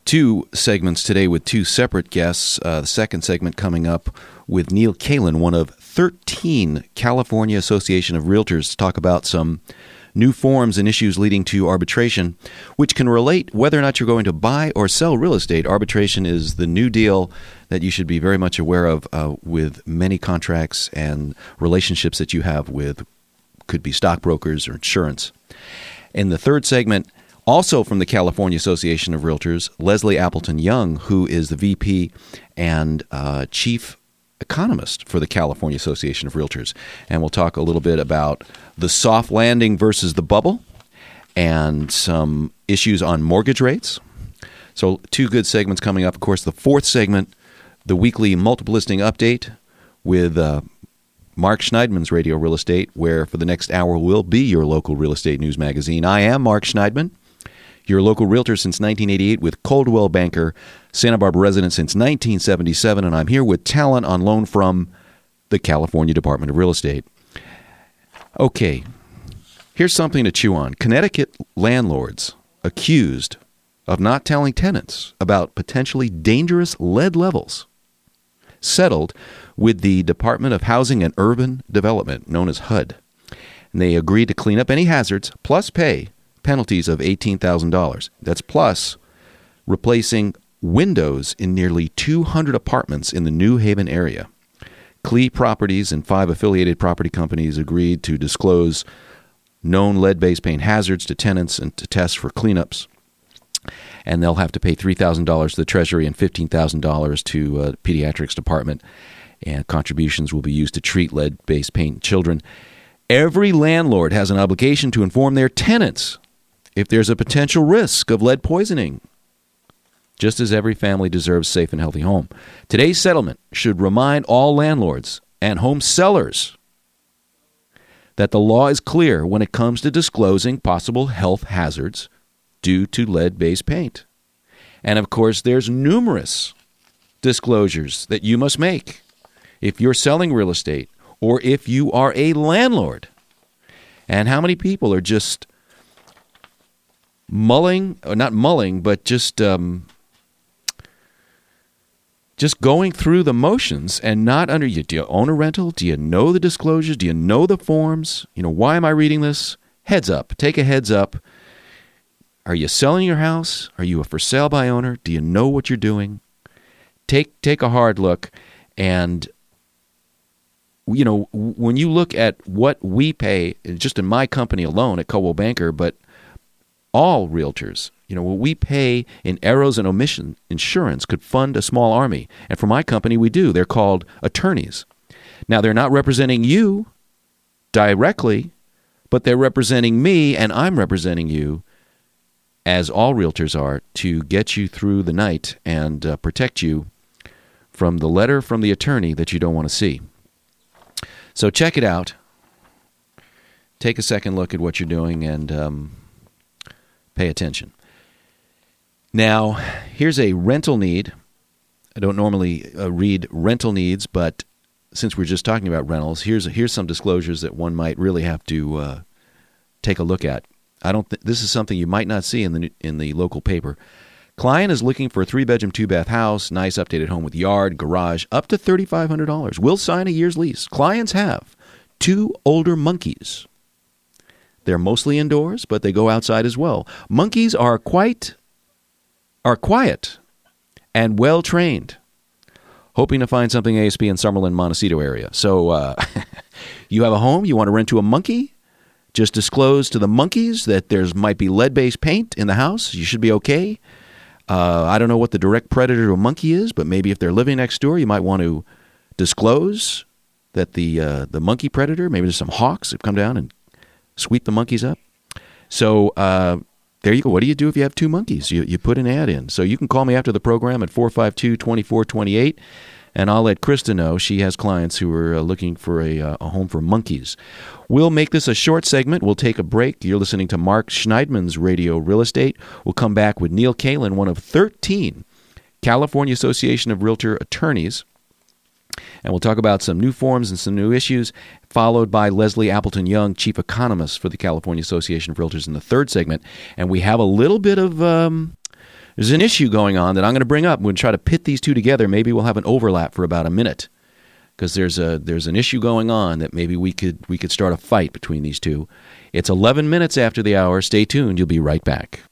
Two segments today with two separate guests. The second segment coming up with Neil Kalin, one of 13 California Association of Realtors, to talk about some new forms and issues leading to arbitration, which can relate whether or not you're going to buy or sell real estate. Arbitration is the new deal that you should be very much aware of with many contracts and relationships that you have with, could be stockbrokers or insurance. In the third segment, also from the California Association of Realtors, Leslie Appleton Young, who is the VP and Chief Economist for the California Association of Realtors. And we'll talk a little bit about the soft landing versus the bubble and some issues on mortgage rates. So two good segments coming up. Of course, the fourth segment, the weekly multiple listing update with Mark Schneidman's Radio Real Estate, where for the next hour will be your local real estate news magazine. I am Mark Schneidman, your local realtor since 1988 with Coldwell Banker, Santa Barbara resident since 1977, and I'm here with talent on loan from the California Department of Real Estate. Okay, here's something to chew on. Connecticut landlords accused of not telling tenants about potentially dangerous lead levels settled with the Department of Housing and Urban Development, known as HUD. And they agreed to clean up any hazards, plus pay penalties of $18,000. That's plus replacing windows in nearly 200 apartments in the New Haven area. CLE Properties and 5 affiliated property companies agreed to disclose known lead-based paint hazards to tenants and to test for cleanups. And they'll have to pay $3,000 to the Treasury and $15,000 to the Pediatrics Department. And contributions will be used to treat lead-based paint in children. Every landlord has an obligation to inform their tenants if there's a potential risk of lead poisoning, just as every family deserves a safe and healthy home. Today's settlement should remind all landlords and home sellers that the law is clear when it comes to disclosing possible health hazards due to lead-based paint. And of course, there's numerous disclosures that you must make if you're selling real estate or if you are a landlord. And how many people are just just going through the motions and not under you. Do you own a rental? Do you know the disclosures? Do you know the forms? Why am I reading this? Heads up. Take a heads up. Are you selling your house? Are you a for sale by owner? Do you know what you're doing? Take a hard look. And when you look at what we pay, just in my company alone at Coldwell Banker, but all realtors, what we pay in errors and omission insurance could fund a small army. And for my company, we do. They're called attorneys. Now, they're not representing you directly, but they're representing me, and I'm representing you, as all realtors are, to get you through the night and protect you from the letter from the attorney that you don't want to see. So check it out. Take a second look at what you're doing and pay attention. Now, here's a rental need. I don't normally read rental needs, but since we're just talking about rentals, here's some disclosures that one might really have to take a look at. This is something you might not see in the local paper. Client is looking for a 3-bedroom, 2-bath house, nice updated home with yard, garage, up to $3,500. Will sign a year's lease. Clients have 2 older monkeys. They're mostly indoors, but they go outside as well. Monkeys are quiet and well-trained, hoping to find something ASP in Summerlin, Montecito area. So you have a home, you want to rent to a monkey, just disclose to the monkeys that there might be lead-based paint in the house. You should be okay. I don't know what the direct predator to a monkey is, but maybe if they're living next door, you might want to disclose that the monkey predator, maybe there's some hawks that come down and sweep the monkeys up. So there you go. What do you do if you have 2 monkeys? You put an ad in. So you can call me after the program at 452-2428, and I'll let Krista know. She has clients who are looking for a home for monkeys. We'll make this a short segment. We'll take a break. You're listening to Mark Schneidman's Radio Real Estate. We'll come back with Neil Kalin, one of 13 California Association of Realtor attorneys. And we'll talk about some new forms and some new issues, followed by Leslie Appleton Young, Chief Economist for the California Association of Realtors in the third segment. And we have a little bit of There's an issue going on that I'm going to bring up. We'll try to pit these two together. Maybe we'll have an overlap for about a minute, because there's an issue going on that maybe we could start a fight between these two. It's 11 minutes after the hour. Stay tuned. You'll be right back.